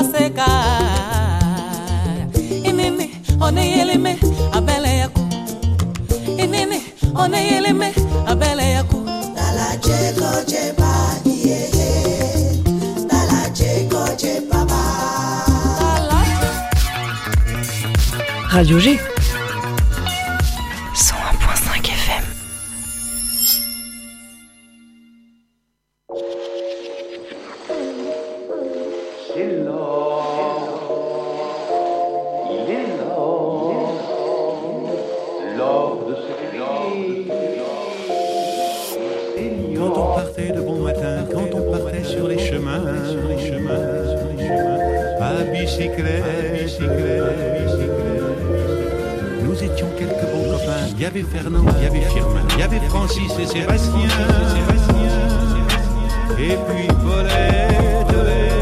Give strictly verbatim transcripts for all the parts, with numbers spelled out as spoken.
seka inini one yelime abele yaku inini one yelime abele yaku dala jego je ba ye dala jego je baba Radio G cent un virgule cinq F M. C'est l'or, il est l'or, l'or de ce pays. Quand on partait de bon matin, quand on partait sur les chemins, sur les chemins, sur les chemins, à bicyclette, à bicyclette, bicyclette. Nous étions quelques bons copains. Il y avait Fernand, il y avait Firmin, il y avait Francis et Sébastien, Sébastien, et puis Paulette.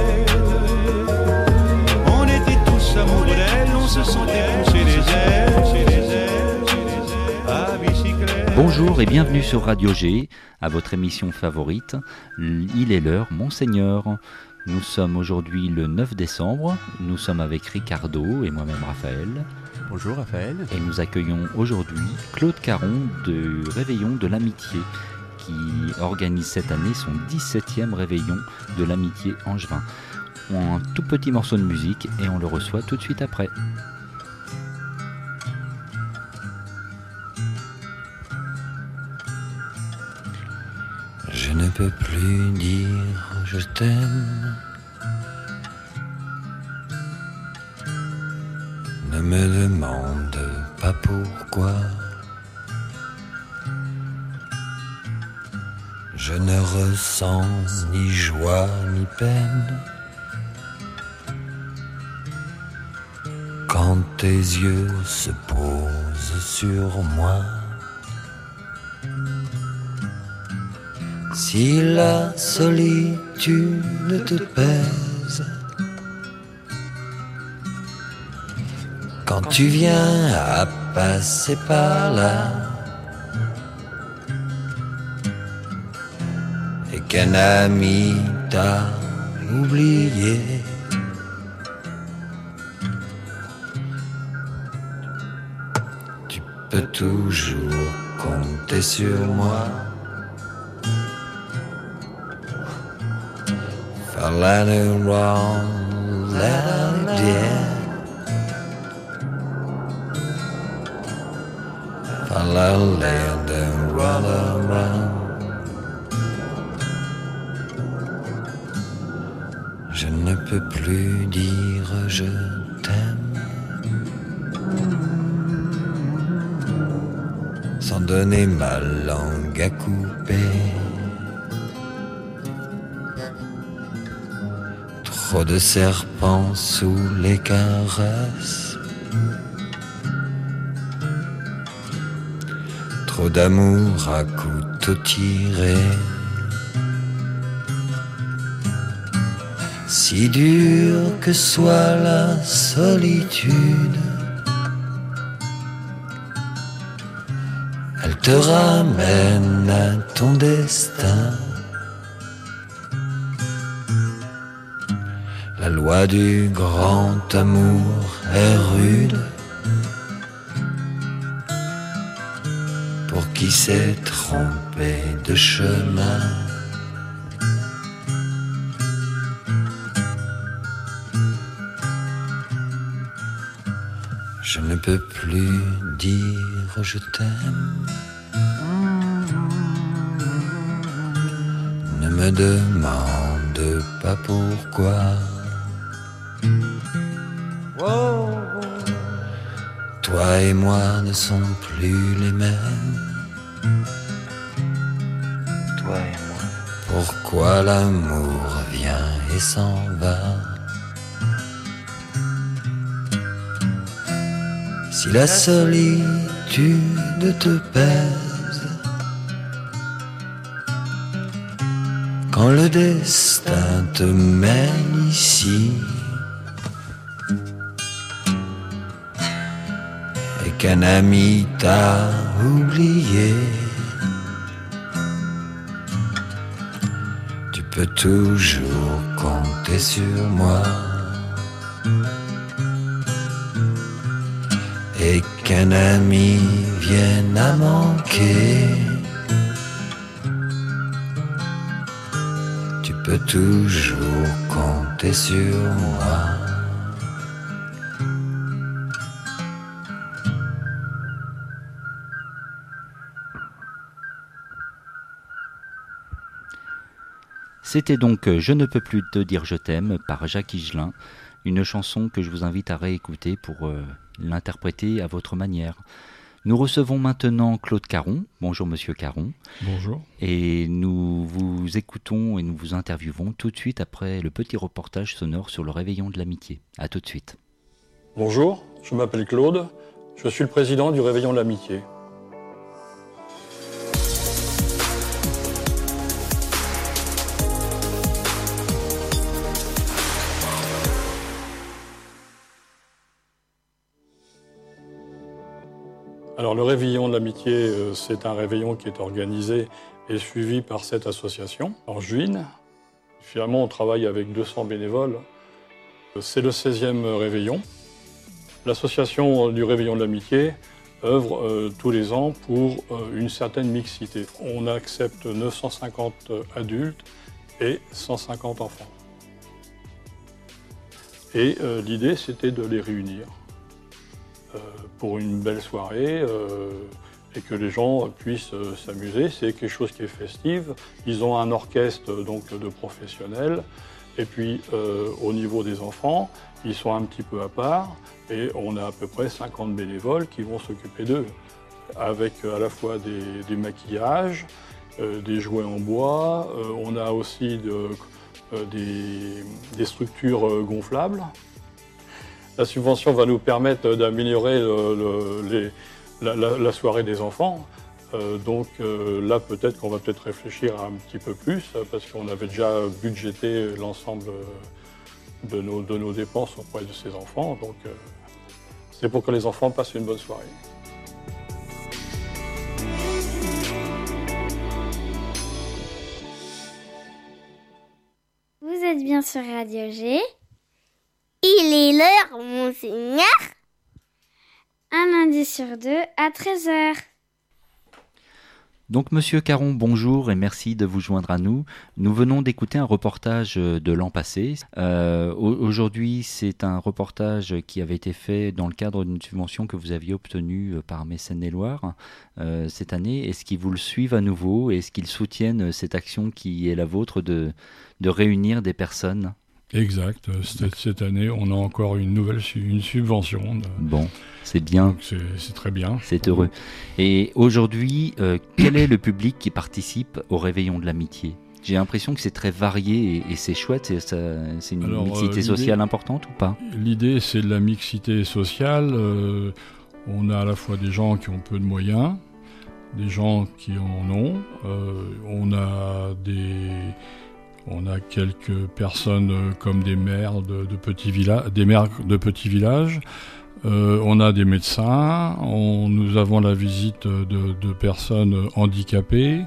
On était tous amoureux d'elle, on se sentait pousser les ailes, chez les ailes, chez les ailes, à bicyclette. Bonjour et bienvenue sur Radio G, à votre émission favorite, Il est l'heure, Monseigneur. Nous sommes aujourd'hui le neuf décembre, nous sommes avec Ricardo et moi-même Raphaël. Bonjour Raphaël. Et nous accueillons aujourd'hui Claude Caron du Réveillon de l'Amitié, qui organise cette année son dix-septième Réveillon de l'Amitié Angevin. On a un tout petit morceau de musique et on le reçoit tout de suite après. Je ne peux plus dire je t'aime. Ne me demande pas pourquoi. Je ne ressens ni joie ni peine quand tes yeux se posent sur moi. Si la solitude te pèse, quand tu viens à passer par là, et qu'un ami t'a oublié, tu peux toujours compter sur moi. For letting wrong, let it dear. For letting them run around. Je ne peux plus dire je t'aime sans donner ma langue à couper. Trop de serpents sous les caresses, trop d'amour à couteau tiré. Si dur que soit la solitude, elle te ramène à ton destin. La loi du grand amour est rude pour qui s'est trompé de chemin. Je ne peux plus dire je t'aime. Ne me demande pas pourquoi. Toi et moi ne sont plus les mêmes. Toi et moi. Pourquoi l'amour vient et s'en va? Si la solitude te pèse, quand le destin te mène ici, et qu'un ami t'a oublié, tu peux toujours compter sur moi. et qu'un ami vienne à manquer, tu peux toujours compter sur moi. C'était donc « Je ne peux plus te dire je t'aime » par Jacques Higelin, une chanson que je vous invite à réécouter pour euh, l'interpréter à votre manière. Nous recevons maintenant Claude Caron. Bonjour Monsieur Caron. Bonjour. Et nous vous écoutons et nous vous interviewons tout de suite après le petit reportage sonore sur le réveillon de l'amitié. À tout de suite. Bonjour, je m'appelle Claude, je suis le président du réveillon de l'amitié. Alors le réveillon de l'amitié, euh, c'est un réveillon qui est organisé et suivi par cette association en juin. Finalement, on travaille avec deux cents bénévoles. C'est le seizième réveillon. L'association du réveillon de l'amitié œuvre euh, tous les ans pour euh, une certaine mixité. On accepte neuf cent cinquante adultes et cent cinquante enfants. Et euh, l'idée, c'était de les réunir Euh, pour une belle soirée euh, et que les gens puissent euh, s'amuser. C'est quelque chose qui est festif. Ils ont un orchestre donc, de professionnels. Et puis euh, au niveau des enfants, ils sont un petit peu à part et on a à peu près cinquante bénévoles qui vont s'occuper d'eux, avec à la fois des, des maquillages, euh, des jouets en bois, euh, on a aussi de, euh, des, des structures euh, gonflables. La subvention va nous permettre d'améliorer le, le, les, la, la, la soirée des enfants. Euh, donc euh, là, peut-être qu'on va peut-être réfléchir un petit peu plus, parce qu'on avait déjà budgété l'ensemble de nos, de nos dépenses auprès de ces enfants. Donc euh, c'est pour que les enfants passent une bonne soirée. Vous êtes bien sur Radio G. Il est l'heure, monseigneur. Un lundi sur deux à treize heures. Donc Monsieur Caron, bonjour et merci de vous joindre à nous. Nous venons d'écouter un reportage de l'an passé. Euh, aujourd'hui, c'est un reportage qui avait été fait dans le cadre d'une subvention que vous aviez obtenue par Maine-et-Loire euh, cette année. Est-ce qu'ils vous le suivent à nouveau? Est-ce qu'ils soutiennent cette action qui est la vôtre de, de réunir des personnes? Exact. Cette, cette année, on a encore une nouvelle une subvention. De... Bon, c'est bien. C'est, c'est très bien. C'est heureux. Et aujourd'hui, euh, quel est le public qui participe au réveillon de l'amitié? J'ai l'impression que c'est très varié et, et c'est chouette. C'est, ça, c'est une Alors, mixité euh, sociale importante ou pas? L'idée, c'est de la mixité sociale. Euh, on a à la fois des gens qui ont peu de moyens, des gens qui en ont. Euh, on a des... On a quelques personnes comme des maires de, de petits villages, des maires de petits villages. Euh, on a des médecins. On, nous avons la visite de, de personnes handicapées.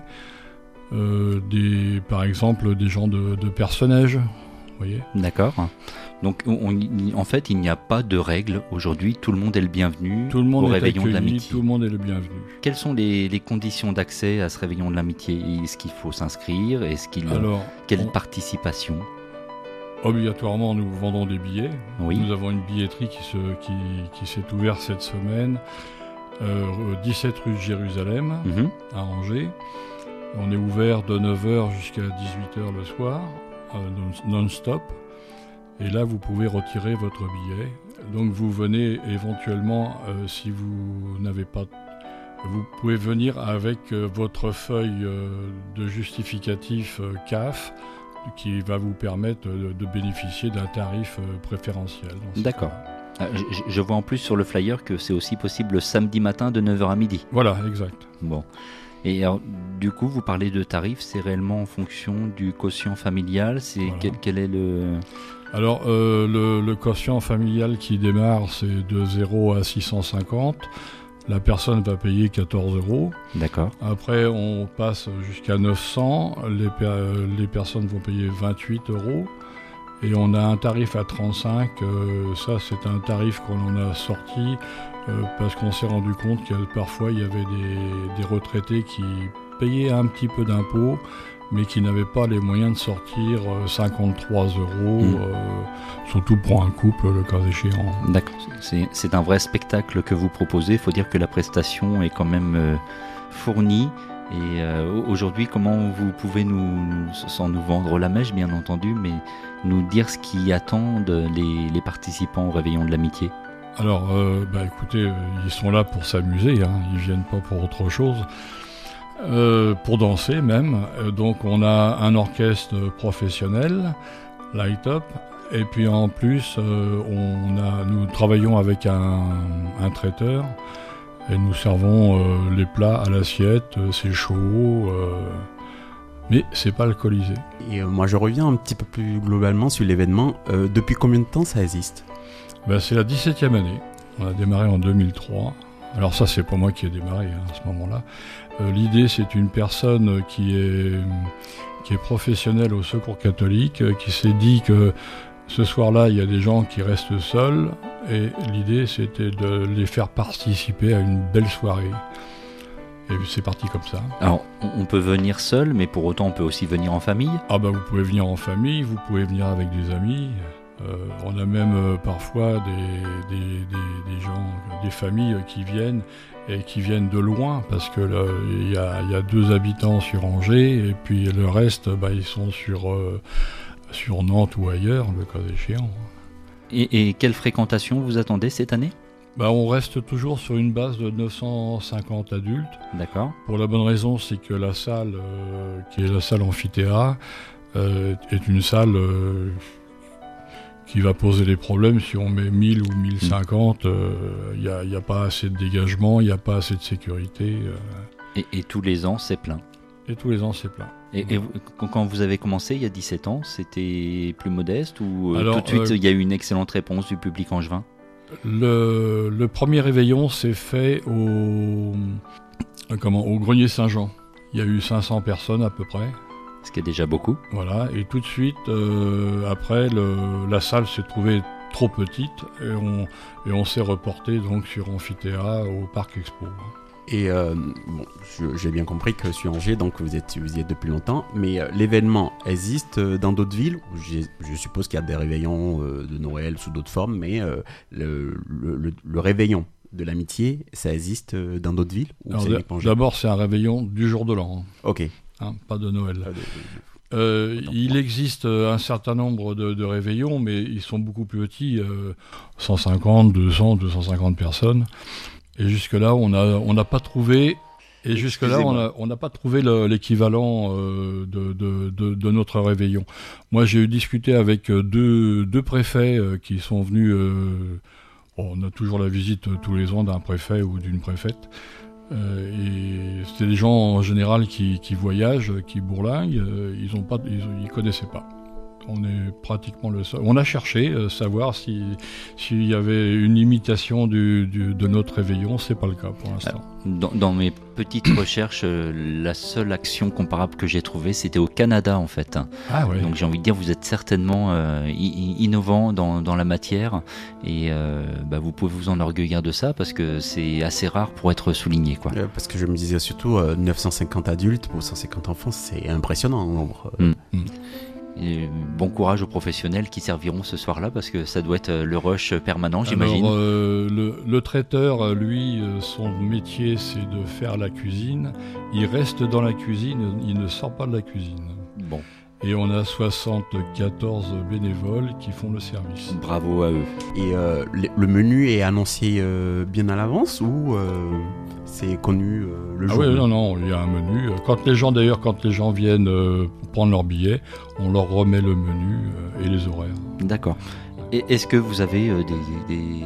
Euh, des, par exemple, des gens de, de personnages. Vous voyez ? D'accord. Donc, on, en fait, il n'y a pas de règles aujourd'hui. Tout le monde est le bienvenu tout le monde au est réveillon accueilli, de l'amitié. Tout le monde est le bienvenu. Quelles sont les, les conditions d'accès à ce réveillon de l'amitié? Est-ce qu'il faut s'inscrire? Est-ce qu'il Alors, quelle on... participation? Obligatoirement, nous vendons des billets. Oui. Nous avons une billetterie qui, se, qui, qui s'est ouverte cette semaine, euh, dix-sept rue de Jérusalem, mm-hmm. à Angers. On est ouvert de neuf heures jusqu'à dix-huit heures le soir, euh, non-stop. Et là, vous pouvez retirer votre billet. Donc, vous venez éventuellement, euh, si vous n'avez pas... Vous pouvez venir avec euh, votre feuille euh, de justificatif euh, C A F qui va vous permettre de, de bénéficier d'un tarif euh, préférentiel. D'accord. Euh, je, je vois en plus sur le flyer que c'est aussi possible le samedi matin de neuf heures à midi. Voilà, exact. Bon. Et alors, du coup, vous parlez de tarifs, c'est réellement en fonction du quotient familial, c'est voilà. quel, quel est le... Alors, euh, le, le quotient familial qui démarre, c'est de zéro à six cent cinquante. La personne va payer quatorze euros. D'accord. Après, on passe jusqu'à neuf cents. Les, per- les personnes vont payer vingt-huit euros. Et on a un tarif à trente-cinq, euh, ça c'est un tarif qu'on en a sorti euh, parce qu'on s'est rendu compte que parfois il y avait des, des retraités qui payaient un petit peu d'impôts, mais qui n'avaient pas les moyens de sortir cinquante-trois euros, mmh. euh, surtout pour un couple, le cas échéant. D'accord, c'est, c'est un vrai spectacle que vous proposez. Il faut dire que la prestation est quand même euh, fournie. Et euh, aujourd'hui, comment vous pouvez nous, nous, sans nous vendre la mèche, bien entendu, mais nous dire ce qui attend les, les participants au Réveillon de l'Amitié? Alors, euh, bah, écoutez, ils sont là pour s'amuser, hein, ils ne viennent pas pour autre chose. Euh, pour danser même, donc on a un orchestre professionnel, Light Up, et puis en plus euh, on a, nous travaillons avec un, un traiteur et nous servons euh, les plats à l'assiette, c'est chaud, euh, mais c'est pas alcoolisé. Et euh, moi je reviens un petit peu plus globalement sur l'événement, euh, depuis combien de temps ça existe? Ben, c'est la dix-septième année, on a démarré en deux mille trois. Alors ça, c'est pas moi qui ai démarré hein, à ce moment-là. Euh, l'idée, c'est une personne qui est, qui est professionnelle au Secours catholique, euh, qui s'est dit que ce soir-là, il y a des gens qui restent seuls, et l'idée, c'était de les faire participer à une belle soirée. Et c'est parti comme ça. Alors, on peut venir seul, mais pour autant, on peut aussi venir en famille? Ah bah, vous pouvez venir en famille, vous pouvez venir avec des amis. Euh, on a même euh, parfois des, des, des, des gens, des familles qui viennent et qui viennent de loin parce que il y a, y a deux habitants sur Angers et puis le reste, bah, ils sont sur, euh, sur Nantes ou ailleurs, le cas échéant. Et, et quelle fréquentation vous attendez cette année? Bah, on reste toujours sur une base de neuf cent cinquante adultes. D'accord. Pour la bonne raison, c'est que la salle, euh, qui est la salle amphithéâtre, euh, est une salle... Euh, qui va poser des problèmes si on met mille ou mille cinquante, il euh, n'y a, a pas assez de dégagement, il n'y a pas assez de sécurité. Euh. Et, et tous les ans, c'est plein. Et tous les ans, c'est plein. Et, et vous, quand vous avez commencé, il y a dix-sept ans, c'était plus modeste ou Alors, tout de suite, euh, il y a eu une excellente réponse du public angevin? le, le premier réveillon s'est fait au, comment, au Grenier Saint-Jean. Il y a eu cinq cents personnes à peu près. Ce qui est déjà beaucoup. Voilà, et tout de suite, euh, après, le, la salle s'est trouvée trop petite et on, et on s'est reporté donc sur Amphithéâtre au Parc Expo. Et euh, bon, je, j'ai bien compris que sur Angers, donc vous, êtes, vous y êtes depuis longtemps, mais euh, l'événement existe dans d'autres villes? J'ai, je suppose qu'il y a des réveillons euh, de Noël sous d'autres formes, mais euh, le, le, le, le réveillon de l'amitié, ça existe dans d'autres villes? Ou Alors, c'est d'abord, c'est un réveillon du jour de l'an. Ok. Hein, pas de Noël. Ah, de, de, de... Euh, il existe un certain nombre de, de réveillons, mais ils sont beaucoup plus petits, euh, cent cinquante, deux cents, deux cent cinquante personnes. Et jusque-là, on n'a on n'a pas trouvé. Et jusque-là, on n'a pas trouvé le, l'équivalent euh, de, de, de, de notre réveillon. Moi, j'ai eu discuté avec deux, deux préfets euh, qui sont venus. Euh, bon, on a toujours la visite euh, tous les ans d'un préfet ou d'une préfète. Euh, et c'était des gens en général qui, qui voyagent, qui bourlinguent, euh, ils ont pas, ils, ils connaissaient pas. On est pratiquement le seul. On a cherché euh, savoir si s'il y avait une imitation du, du, de notre réveillon, c'est pas le cas pour l'instant. Dans, dans mes petites recherches, euh, la seule action comparable que j'ai trouvée, c'était au Canada en fait. Ah ouais. Donc j'ai envie de dire, vous êtes certainement euh, i- innovant dans, dans la matière et euh, bah, vous pouvez vous enorgueillir de ça parce que c'est assez rare pour être souligné, quoi. Euh, parce que je me disais surtout euh, neuf cent cinquante adultes pour cent cinquante enfants, c'est impressionnant en nombre. Mm. Mm. Et bon courage aux professionnels qui serviront ce soir-là parce que ça doit être le rush permanent, j'imagine. Alors, euh, le, le traiteur, lui, son métier, c'est de faire la cuisine. Il reste dans la cuisine, il ne sort pas de la cuisine. Bon. Et on a soixante-quatorze bénévoles qui font le service. Bravo à eux. Et euh, le menu est annoncé euh, bien à l'avance ou euh, c'est connu euh, le ah jour? Oui, non, non, il y a un menu. Quand les gens, d'ailleurs, quand les gens viennent euh, prendre leur billet, on leur remet le menu euh, et les horaires. D'accord. Et est-ce que vous avez euh, des, des,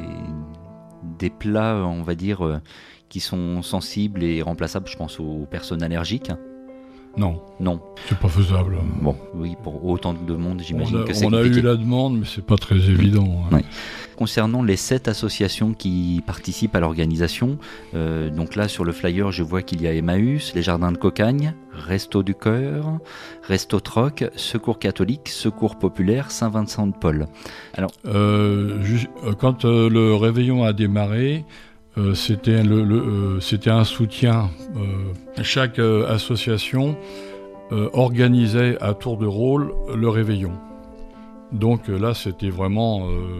des plats, on va dire, euh, qui sont sensibles et remplaçables? Je pense aux personnes allergiques. Non. Non. C'est pas faisable. Bon, oui, pour autant de monde, j'imagine on a, que c'est on a compliqué. eu la demande, mais c'est pas très évident. Hein. Oui. Concernant les sept associations qui participent à l'organisation, euh, donc là sur le flyer, je vois qu'il y a Emmaüs, les Jardins de Cocagne, Resto du Cœur, Resto Troc, Secours catholique, Secours populaire, Saint-Vincent de Paul. Alors, euh, ju- quand euh, le réveillon a démarré, euh, c'était, le, le, euh, c'était un soutien. Euh, chaque euh, association euh, organisait à tour de rôle le réveillon. Donc euh, là, c'était vraiment euh,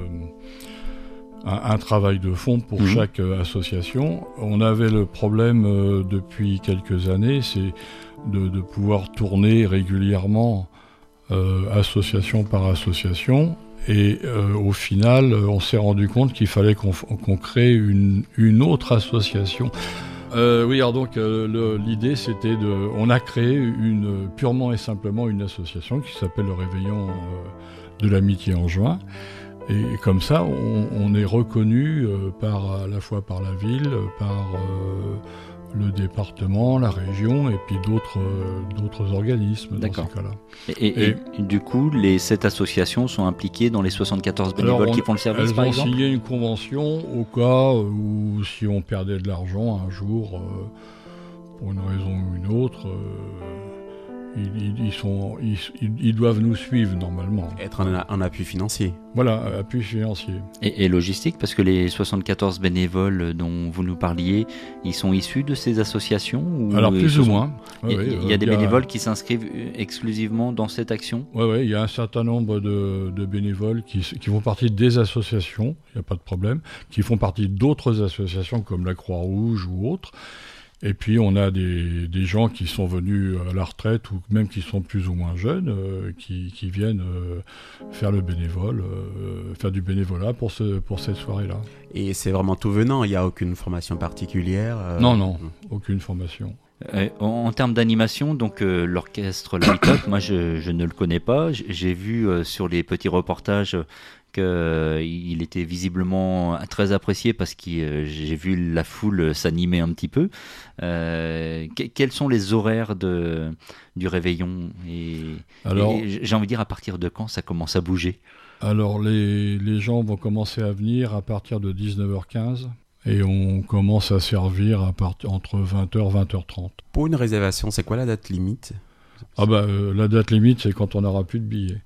un, un travail de fond pour mmh. chaque euh, association. On avait le problème euh, depuis quelques années, c'est de, de pouvoir tourner régulièrement euh, association par association. Et euh, au final, on s'est rendu compte qu'il fallait qu'on, qu'on crée une, une autre association. Euh, oui, alors donc euh, le, l'idée c'était de, on a créé une purement et simplement une association qui s'appelle le Réveillon euh, de l'Amitié en juin. Et, et comme ça, on, on est reconnu euh, par à la fois par la ville, par euh, le département, la région et puis d'autres euh, d'autres organismes. D'accord. Dans ces cas-là. Et, et, et, et du coup, les sept associations sont impliquées dans les soixante-quatrize bénévoles alors on, qui font le service, elles par ont exemple. signé une convention au cas où si on perdait de l'argent un jour, euh, pour une raison ou une autre, euh, ils, ils, sont, ils, ils doivent nous suivre normalement. Être un, un appui financier. Voilà, appui financier. Et, et logistique, parce que les soixante-quatorze bénévoles dont vous nous parliez, ils sont issus de ces associations ou alors plus ou sont... moins. Il y, ouais, y a euh, des y a... bénévoles qui s'inscrivent exclusivement dans cette action. Oui, ouais, il y a un certain nombre de, de bénévoles qui, qui font partie des associations, il n'y a pas de problème, qui font partie d'autres associations comme la Croix-Rouge ou autres. Et puis on a des, des gens qui sont venus à la retraite ou même qui sont plus ou moins jeunes, euh, qui, qui viennent euh, faire le bénévole, euh, faire du bénévolat pour, ce, pour cette soirée-là. Et c'est vraiment tout venant, il n'y a aucune formation particulière euh... Non, non, aucune formation. Euh, en, en termes d'animation, donc euh, l'orchestre Light Up, moi je, je ne le connais pas. J'ai vu euh, sur les petits reportages qu'il euh, était visiblement très apprécié parce que euh, j'ai vu la foule s'animer un petit peu. Euh, que, quels sont les horaires de, du réveillon et, alors, et j'ai envie de dire, à partir de quand ça commence à bouger? Alors les, les gens vont commencer à venir à partir de dix-neuf heures quinze. Et on commence à servir à partir entre vingt heures et vingt heures trente. Pour une réservation, c'est quoi la date limite? Ah bah euh, la date limite, c'est quand on n'aura plus de billets.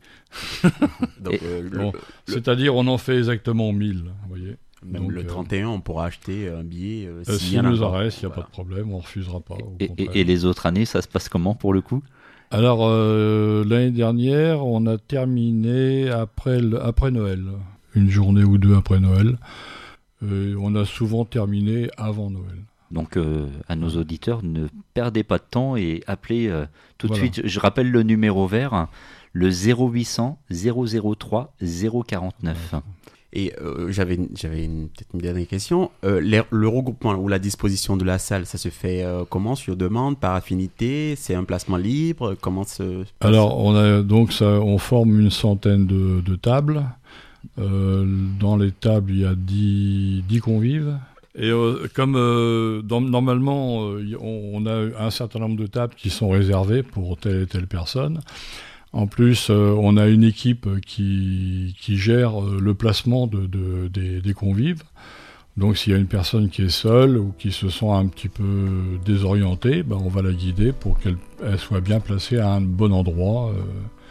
Donc, euh, bon, le, c'est-à-dire on en fait exactement mille, vous voyez. Même donc, le trente et un, euh, on pourra acheter un billet. Euh, euh, S'il nous en reste, il n'y a voilà. pas de problème, on ne refusera pas. Et, et, et les autres années, ça se passe comment pour le coup? Alors euh, l'année dernière, on a terminé après, le, après Noël, une journée ou deux après Noël. Euh, on a souvent terminé avant Noël. Donc euh, à nos auditeurs, ne perdez pas de temps et appelez euh, tout de voilà. suite. Je rappelle le numéro vert, le zéro huit cents zéro zéro trois zéro quarante-neuf. Et euh, j'avais, j'avais une, peut-être une dernière question. Euh, les, le regroupement ou la disposition de la salle, ça se fait euh, comment? Sur demande, par affinité? C'est un placement libre? Comment se passe? Alors on a donc ça, on forme une centaine de, de tables. Euh, dans les tables, il y a dix, dix convives. Et euh, comme euh, dans, normalement, euh, on, on a un certain nombre de tables qui sont réservées pour telle et telle personne. En plus, euh, on a une équipe qui, qui gère le placement de, de, des, des convives. Donc s'il y a une personne qui est seule ou qui se sent un petit peu désorientée, ben, on va la guider pour qu'elle elle soit bien placée à un bon endroit. Euh,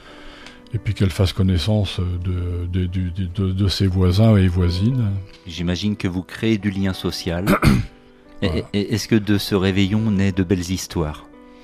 et puis qu'elle fasse connaissance de, de, de, de, de ses voisins et voisines. J'imagine que vous créez du lien social. Voilà. Et, et, est-ce que de ce réveillon naît de belles histoires?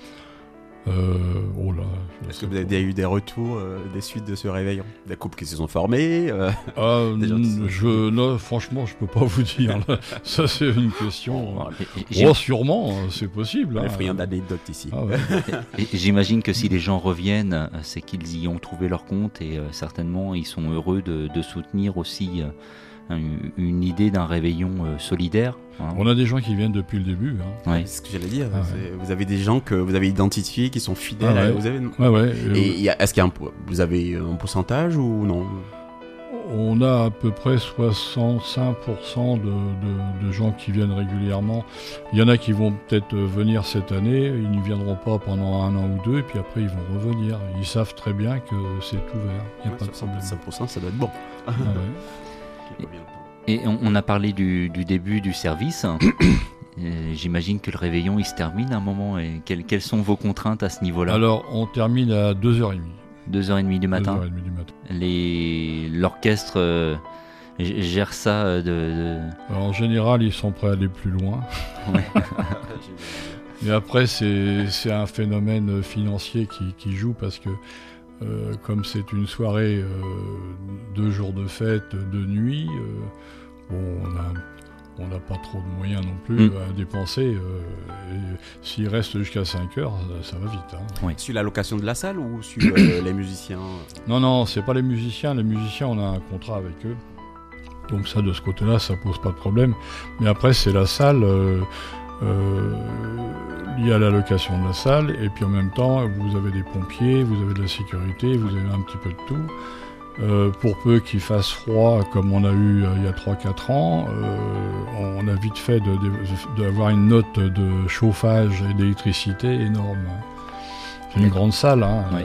euh, oh là, Est-ce que vous avez eu des retours euh, des suites de ce réveillon? Des couples qui se sont formés euh, ah, n- je, non, franchement, je peux pas vous dire. Là. Ça, c'est une question. Oh, sûrement, c'est possible. On est hein. friand d'anecdotes ici. Ah ouais. et, et j'imagine que si les gens reviennent, c'est qu'ils y ont trouvé leur compte et euh, certainement ils sont heureux de, de soutenir aussi euh, une, une idée d'un réveillon euh, solidaire. Hein. On a des gens qui viennent depuis le début. Hein. Ouais. C'est ce que j'allais dire. Ah ouais. Vous avez des gens que vous avez identifiés qui sont fidèles. Ah ouais. À, vous avez... ouais, ouais. Et y a, est-ce qu'il y a un, vous avez un pourcentage ou non? On a à peu près soixante-cinq pour cent de, de, de gens qui viennent régulièrement. Il y en a qui vont peut-être venir cette année, ils n'y viendront pas pendant un an ou deux, et puis après ils vont revenir. Ils savent très bien que c'est ouvert, il n'y a Ouais, pas de problème. cinq pour cent, ça doit être bon. Ah ouais. Et on, on a parlé du, du début du service. Euh, J'imagine que le réveillon il se termine à un moment. Et quelles, quelles sont vos contraintes à ce niveau-là? Alors on termine à deux heures trente. deux heures trente du matin. deux heures trente du matin. Les, l'orchestre euh, g- gère ça euh, de, de... Alors, en général, ils sont prêts à aller plus loin. Ouais. Mais après, c'est, c'est un phénomène financier qui, qui joue parce que euh, comme c'est une soirée euh, deux jours de fête, de nuit, euh, bon, on a on n'a pas trop de moyens non plus Mm. à dépenser. Euh, et s'il reste jusqu'à cinq heures, ça, ça va vite. Hein. Oui. Sur la location de la salle ou sur euh, les musiciens? Non, non, c'est pas les musiciens. Les musiciens, on a un contrat avec eux. Donc ça, de ce côté-là, ça pose pas de problème. Mais après, c'est la salle euh, euh, liée à la location de la salle. Et puis en même temps, vous avez des pompiers, vous avez de la sécurité, vous avez un petit peu de tout. Euh, pour peu qu'il fasse froid, comme on a eu euh, il y a trois quatre ans, euh, on a vite fait de, de, d'avoir une note de chauffage et d'électricité énorme. C'est une grande salle. Hein, Oui.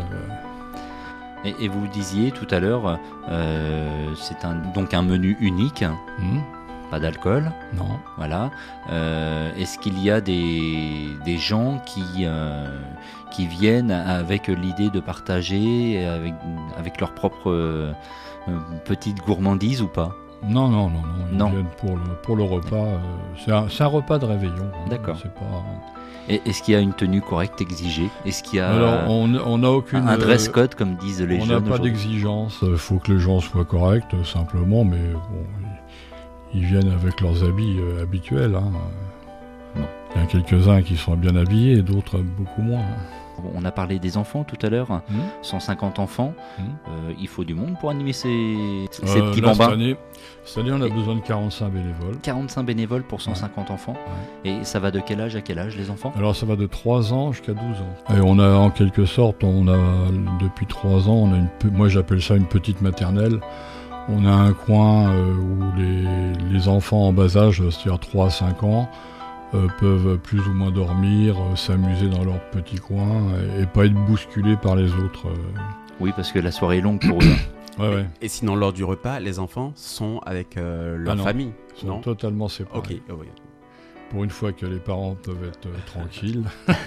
euh, Et, et vous disiez tout à l'heure, euh, c'est un, donc un menu unique, hum, pas d'alcool. non. Voilà. Euh, est-ce qu'il y a des, des gens qui, euh, qui viennent avec l'idée de partager avec, avec leur propre euh, petite gourmandise ou pas? Non, non, non, non. Ils Non. viennent pour le, pour le repas. euh, c'est, un, c'est un repas de réveillon. hein, D'accord. C'est pas... Et est-ce qu'il y a une tenue correcte exigée? Est-ce qu'il y a Alors, on on n'a aucune. un dress euh, code comme disent les on jeunes n'a pas aujourd'hui? d'exigence. Il faut que les gens soient corrects, euh, simplement, mais bon, ils, ils viennent avec leurs habits euh, habituels. Hein. Bon. Il y en a quelques-uns qui sont bien habillés et d'autres beaucoup moins. hein. On a parlé des enfants tout à l'heure, Hum. cent cinquante enfants. Hum. Euh, il faut du monde pour animer ces, ces Euh, petits là, cette bambins. année, cette année, on a Et- besoin de quarante-cinq bénévoles. quarante-cinq bénévoles pour cent cinquante enfants. Et ça va de quel âge à quel âge les enfants? Alors ça va de trois ans jusqu'à douze ans. Et on a en quelque sorte, on a depuis trois ans, on a une, pe- moi j'appelle ça une petite maternelle. On a un coin euh, où les, les enfants en bas âge, c'est-à-dire trois à cinq ans, euh, peuvent plus ou moins dormir, euh, s'amuser dans leur petit coin et, et pas être bousculés par les autres. euh. Oui, parce que la soirée est longue pour eux. Ouais, ouais. Et sinon, lors du repas, les enfants sont avec euh, leur Ah non. famille? Ils sont Non. totalement séparés. Ok. oh oui. Pour une fois que les parents peuvent être euh, tranquilles.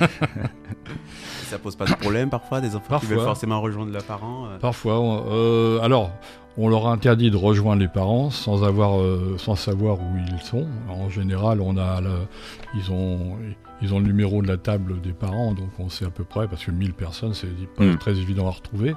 Ça pose pas de problème parfois, des enfants qui veulent Parfois. forcément rejoindre leurs parents? euh Parfois, on- euh, alors, on leur interdit de rejoindre les parents sans avoir, euh, sans savoir où ils sont. En général, on a, la- ils ont, ils ont le numéro de la table des parents, donc on sait à peu près parce que mille personnes, c'est pas Mm. très évident à retrouver.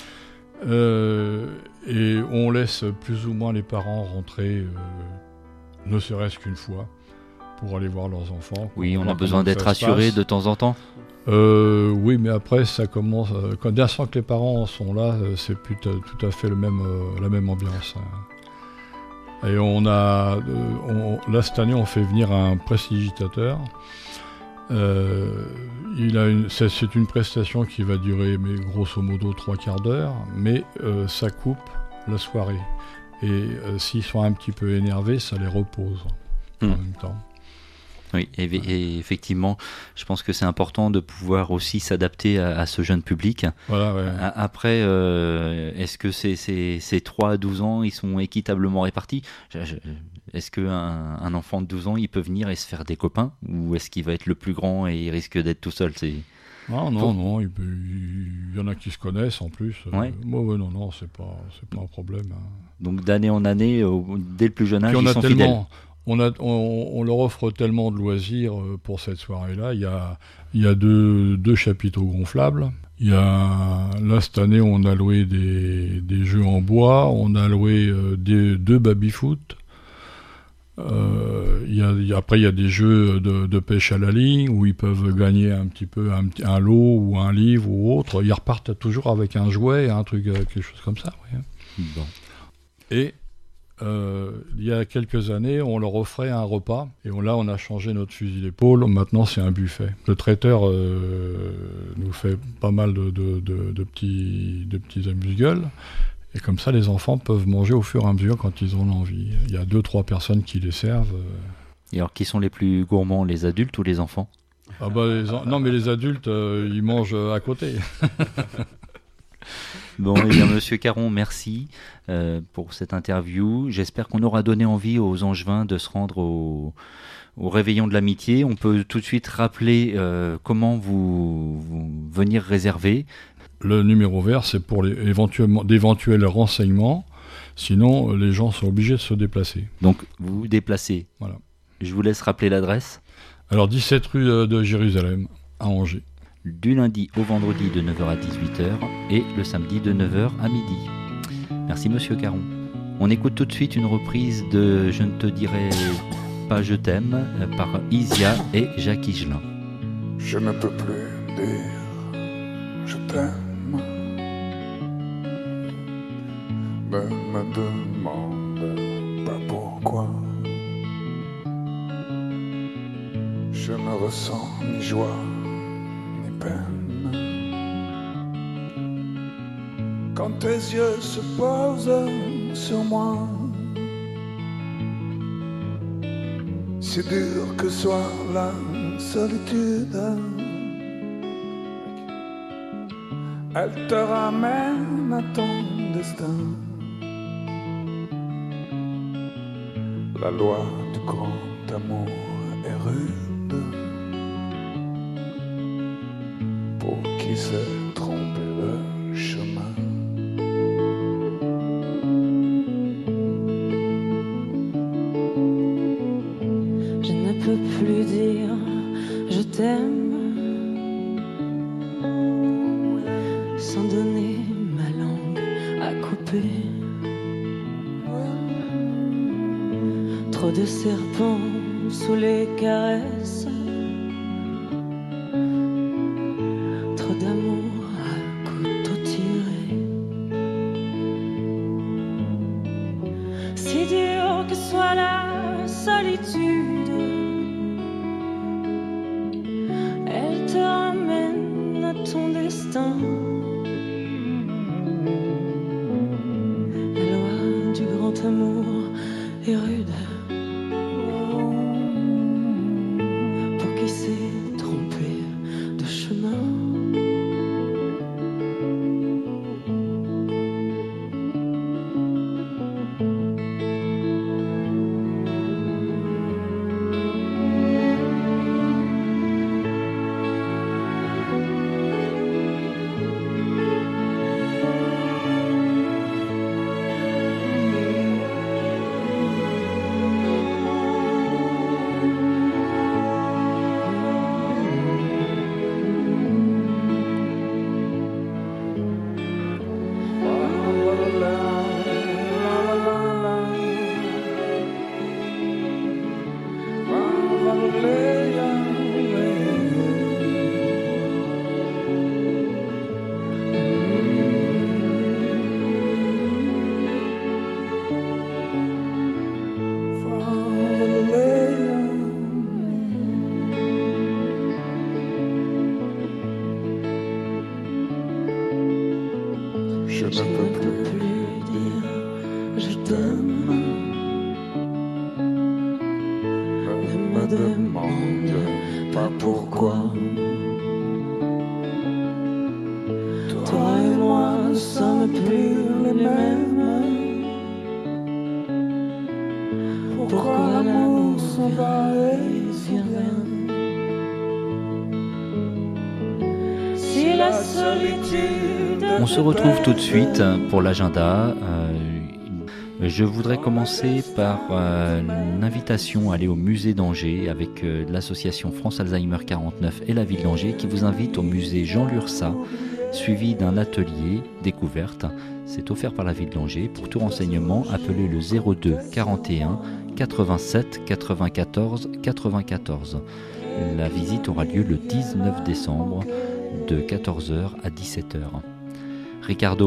Euh, et on laisse plus ou moins les parents rentrer, euh, ne serait-ce qu'une fois, pour aller voir leurs enfants. Oui, pour on a voir besoin comment d'être ça se assuré passe. de temps en temps. Euh, oui, mais après, ça commence. Euh, quand dès l'instant que les parents sont là, euh, c'est plus t- tout à fait le même, euh, la même ambiance. hein. Et on a. euh, on- là, cette année, on fait venir un prestidigitateur. Euh, il a une, c'est, c'est une prestation qui va durer, mais grosso modo, trois quarts d'heure, mais euh, ça coupe la soirée. Et euh, s'ils sont un petit peu énervés, ça les repose en Mm. même temps. Oui, et, et effectivement, je pense que c'est important de pouvoir aussi s'adapter à, à ce jeune public. Voilà, ouais. A- Après, euh, est-ce que ces, ces, ces trois à douze ans, ils sont équitablement répartis? Je- je- Est-ce qu'un un enfant de douze ans, il peut venir et se faire des copains? Ou est-ce qu'il va être le plus grand et il risque d'être tout seul? C'est... Non, non, Faut- non, il, peut- il y en a qui se connaissent en plus. Euh, Ouais. moi, ouais, non, non, c'est pas, c'est pas un problème. hein. Donc d'année en année, au- dès le plus jeune âge, Puis on ils a sont fidèles. tellement, on, a, on, on leur offre tellement de loisirs euh, pour cette soirée-là. Il y a, il y a deux, deux chapiteaux gonflables. Il y a, là, cette année, on a loué des, des jeux en bois. On a loué euh, des, deux baby-foot. Euh, il y a, il y a- après, il y a des jeux de, de pêche à la ligne où ils peuvent gagner un petit peu un, petit- un lot ou un livre ou autre. Ils repartent toujours avec un jouet, un truc, euh, quelque chose comme ça. Ouais. Bon. Et euh, il y a quelques années, on leur offrait un repas. Et on, là, on a changé notre fusil d'épaule. Maintenant, c'est un buffet. Le traiteur euh, nous fait pas mal de, de, de, de petits, de petits amuse-gueules. Et comme ça, les enfants peuvent manger au fur et à mesure quand ils ont l'envie. Il y a deux, trois personnes qui les servent. Et alors, qui sont les plus gourmands, les adultes ou les enfants ? Ah bah, les en... Non, mais les adultes, euh, ils mangent à côté. Bon, eh bien, Monsieur Caron, merci euh, pour cette interview. J'espère qu'on aura donné envie aux Angevins de se rendre au, au réveillon de l'amitié. On peut tout de suite rappeler euh, comment vous, vous venir réserver. Le numéro vert, c'est pour les, éventuellement, d'éventuels renseignements. Sinon, les gens sont obligés de se déplacer. Donc, vous vous déplacez. Voilà. Je vous laisse rappeler l'adresse. Alors, dix-sept rue de Jérusalem, à Angers. Du lundi au vendredi de neuf heures à dix-huit heures et le samedi de neuf heures à midi. Merci Monsieur Caron. On écoute tout de suite une reprise de Je ne te dirai pas je t'aime par Isia et Jacques Higelin. Je ne peux plus dire je t'aime. Ne me demande pas pourquoi. Je ne ressens ni joie ni peine. Quand tes yeux se posent sur moi, si dur que soit la solitude, elle te ramène à ton destin. La loi du grand amour est rude pour qui sait tromper le chemin. Je ne peux plus dire je t'aime sans donner ma langue à couper. Trop de serpents sous les caresses, trop d'amour à couteau tiré. Si dur que soit la solitude, elle te ramène à ton destin. La loi du grand amour est rude. Je ne peux plus dire je t'aime. Ne me demande pas pourquoi. Toi et moi ne sommes plus les mêmes. Pourquoi l'amour s'en va et vient? Si la solitude. On se retrouve tout de suite pour l'agenda. Euh, je voudrais commencer par euh, une invitation à aller au musée d'Angers avec euh, l'association France Alzheimer quarante-neuf et la ville d'Angers qui vous invite au musée Jean Lursa, suivi d'un atelier découverte. C'est offert par la ville d'Angers. Pour tout renseignement, appelez le zéro deux quarante et un quatre-vingt-sept quatre-vingt-quatorze quatre-vingt-quatorze. La visite aura lieu le dix-neuf décembre de quatorze heures à dix-sept heures. Ricardo ?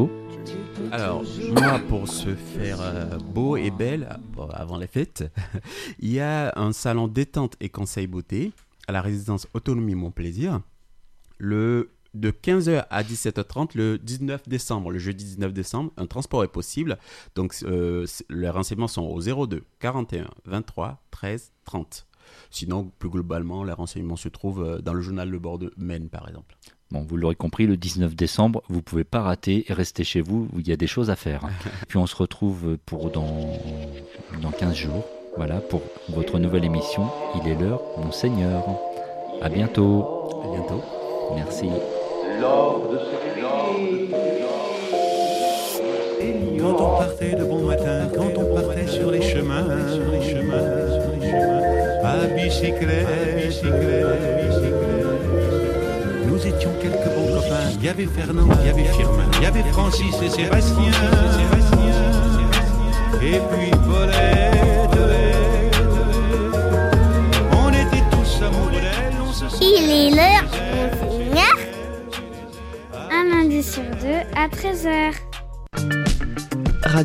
Alors, moi, pour se faire euh, beau et belle bon, avant les fêtes, il y a un salon détente et conseil beauté à la résidence Autonomie Mon Plaisir le de quinze heures à dix-sept heures trente le dix-neuf décembre, le jeudi dix-neuf décembre. Un transport est possible. Donc, euh, les renseignements sont au zéro deux quarante et un vingt-trois treize trente. Sinon, plus globalement, les renseignements se trouvent dans le journal Le Bordeaux Maine, par exemple. Bon, vous l'aurez compris, le dix-neuf décembre, vous ne pouvez pas rater et rester chez vous, il y a des choses à faire. Puis on se retrouve pour dans, dans quinze jours, voilà, pour votre nouvelle émission. Il est l'heure, Monseigneur. À bientôt. À bientôt. Merci. Lors de ce Quand on partait de bon matin, quand on partait sur les chemins, sur les chemins, sur les chemins, à bicyclette, à bicyclette, bicyclette. Nous étions quelques bons copains. Il y avait Fernand, il y avait Firmin, il y avait Francis et Sébastien, et puis Paulette. On était tous amoureux d'elle. On se sentait. Il est l'heure, Monseigneur. Un lundi sur deux à treize heures.